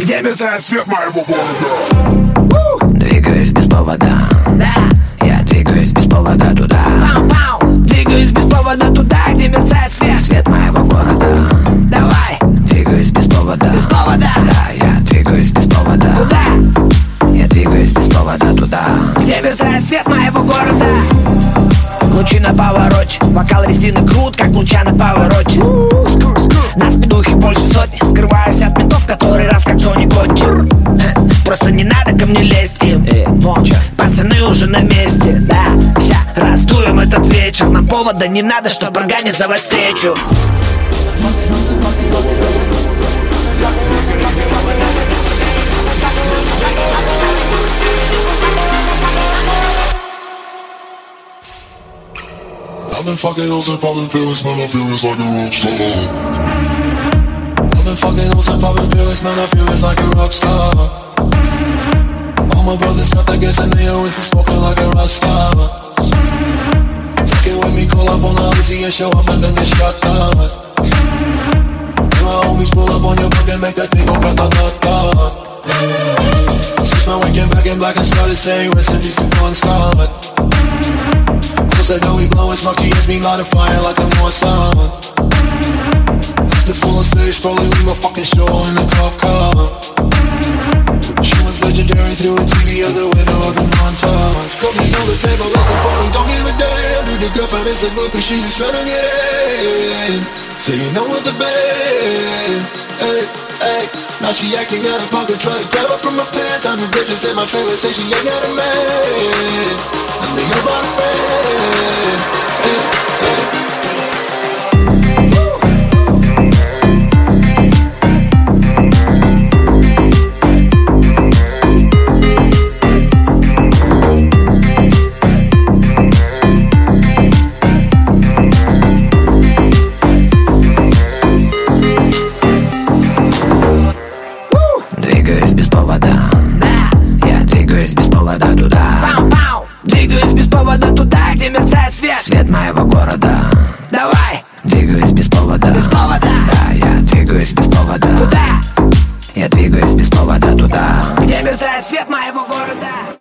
где мерцает свет моего города. Двигаюсь без повода, Да, я двигаюсь без повода туда. пау-пау. Двигаюсь без повода туда, где мерцает свет. Свет моего города. Давай, Двигаюсь без повода. без повода. Да, я двигаюсь без повода. Куда? Я двигаюсь без повода туда. Где мерцает свет моего города. Лучи на повороте, бокал резины крут, как луча на повороте. Нас бедухи больше сотни, скрываюсь от ментов, который раз как Джонни Коттер. Просто не надо ко мне лезть им. Молча. Пацаны уже на месте, да. Ща раздуем этот вечер. Нам повода не надо, чтобы организовать встречу. I've been fucking hoes and popping pills, man, I feel it's like a rock star. I've been fucking hoes and popping pills, man, I feel it's like a rock star. All my brothers got that gas and they always been smoking like a rock star. Fucking with me, call up on the Uzi and show up and then get shot down. And my homies pull up on your block and make that thing go grata-ta-ta. Switch my weekend back in black and started saying rest in peace to Bon Scott. Said that we blowin' smoke, she hits me light a fire like a Mossad. The full on stage, probably leave my fucking show in a cop car. She was legendary through a TV out the window of the montage. Cooking on the table like a party, don't give a damn. Dude, the girlfriend is a groupie, she is tryna get in. So you know with the band, hey, hey. Now she acting out of pocket, try to grab her from my pants. I'm the bitches in my trailer, say she ain't got a man. And they about a friend, hey, hey. Двигаюсь без повода. Да, Я двигаюсь без повода туда. пау-пау. Двигаюсь без повода туда, где мерцает свет. Свет моего города. Давай, Двигаюсь без повода. без повода. Да, я двигаюсь без повода. Куда? Я двигаюсь без повода туда. Где мерцает свет моего города.